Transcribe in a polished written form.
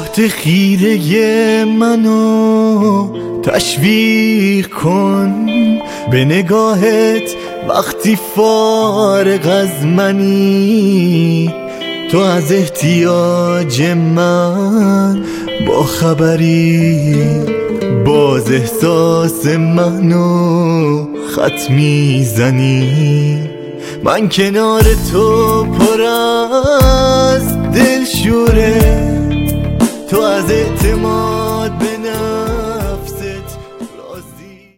عهد خیره منو تشویق کن به نگاهت وقتی فارغ از منی. تو از احتیاج من با خبری، باز احساس منو خط میزنی. من کنار تو پر از دلشوره، تو از اعتماد